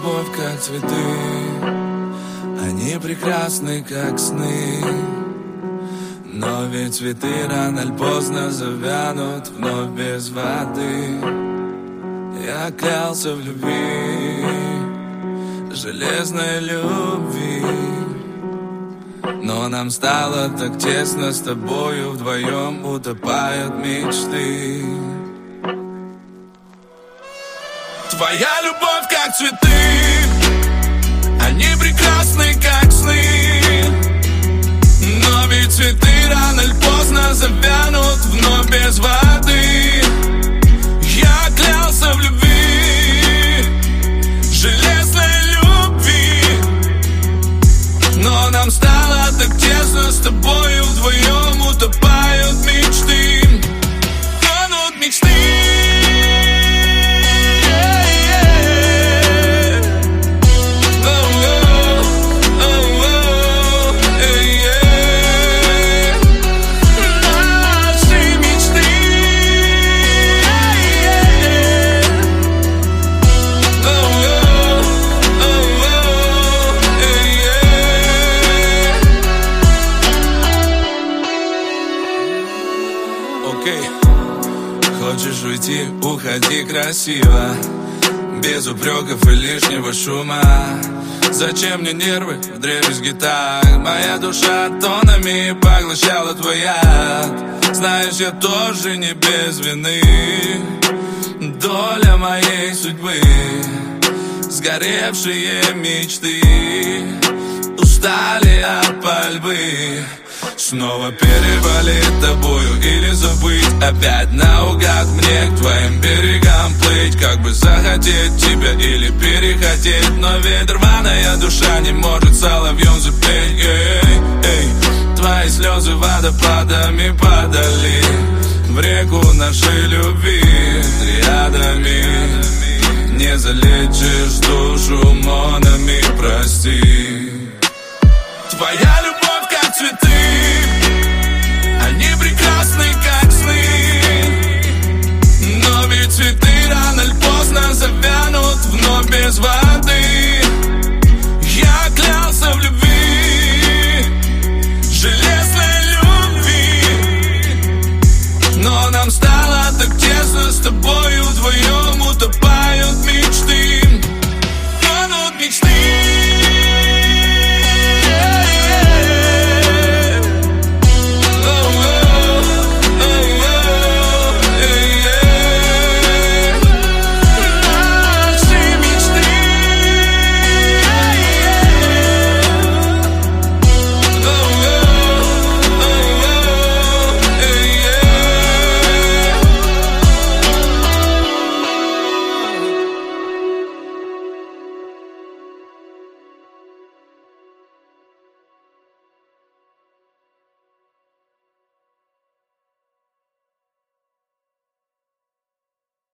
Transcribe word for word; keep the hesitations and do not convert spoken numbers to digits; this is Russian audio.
любовь, как цветы, они прекрасны, как сны. Но ведь цветы рано или поздно завянут вновь без воды. Я клялся в любви, железной любви, но нам стало так тесно с тобою, вдвоем утопают мечты. Твоя любовь, как цветы, они прекрасны, как сны. Но ведь цветы рано или поздно завянут вновь без воды. Я клялся в любви, железной любви, но нам стало так тесно с тобою, вдвоем утопают мечты. Тонут мечты. Хочешь уйти, уходи красиво, без упреков и лишнего шума. Зачем мне нервы вдребезги так? Моя душа тоннами поглощала твой яд. Знаешь, я тоже не без вины. Доля моей судьбы, сгоревшие мечты, устали от пальбы. Снова переболеть тобою или забыть, опять наугад мне к твоим берегам плыть. Как бы захотеть тебя или перехотеть, но ведь рваная душа не может соловьем запеть. Эй, эй, твои слезы водопадами падали в реку нашей любви. Рядами не залечишь душу монами, прости. Твоя